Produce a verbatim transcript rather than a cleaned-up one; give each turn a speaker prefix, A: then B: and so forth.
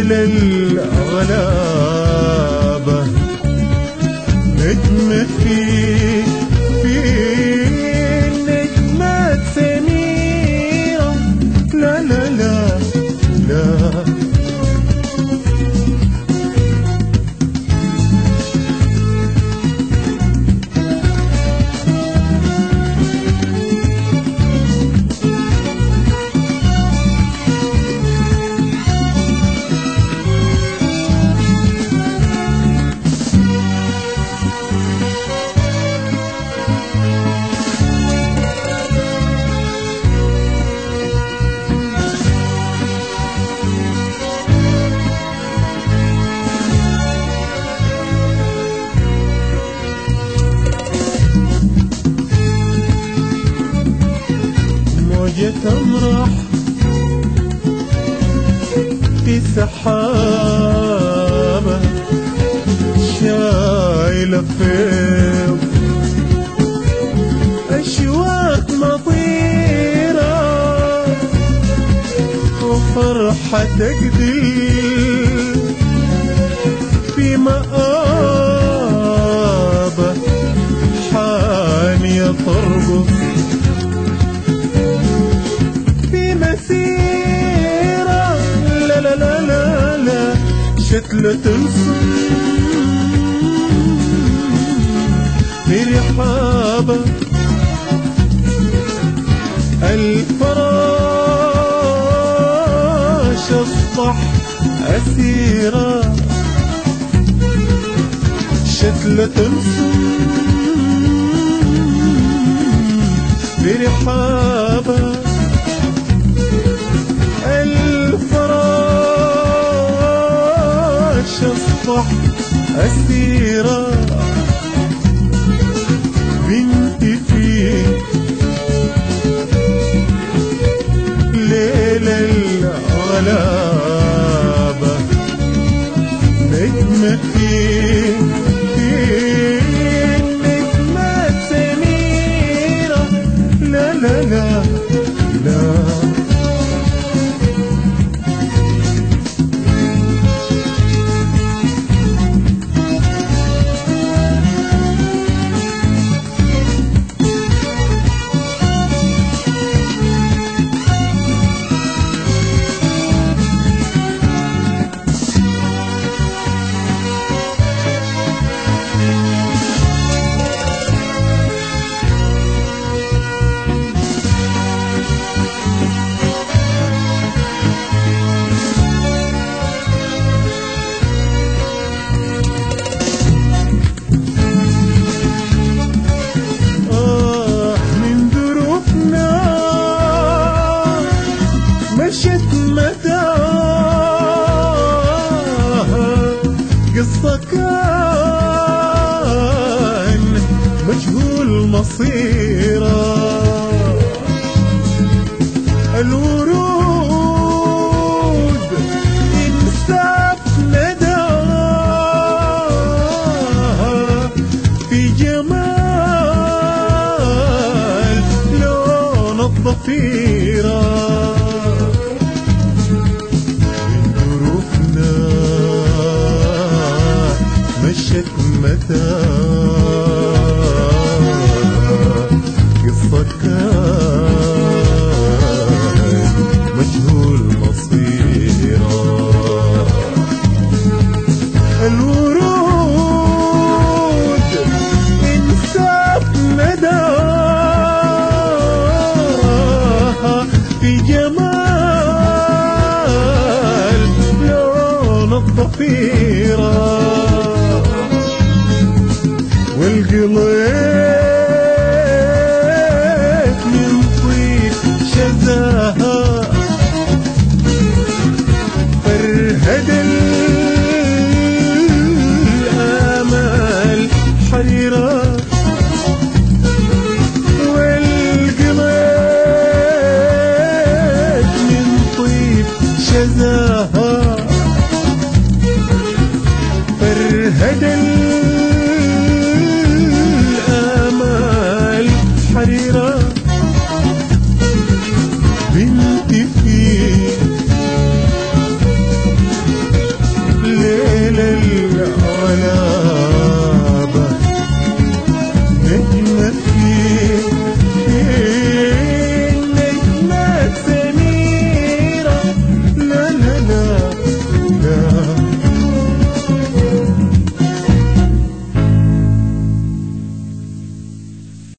A: ليل الغلابة نجم في في نجمات سميرة. لا لا لا لا موجة تمرح في سحابة شايلة فيض أشواق مطيرة وفرحة تقدير في مآبة حانية ترقص مسيرة. لا لا لا لا لا شتلة تنصر برحابة الفراش الصح أسيرة شتلة تنصر برحابة الفراش الصح أسيرة بنتي في ليل الغلابة نجم في في نجمات سميرة. لا لا لا لا قصة كان مجهول مصيره الورود انساب نداها في جمال لون الضفيره مشت متى قصة كان مجهول مصيره الورود انساب نداها في جمال لون الضفيره والقليت من طيب شذاها فرهد الآمال حيرة والقليت من طيب شذاها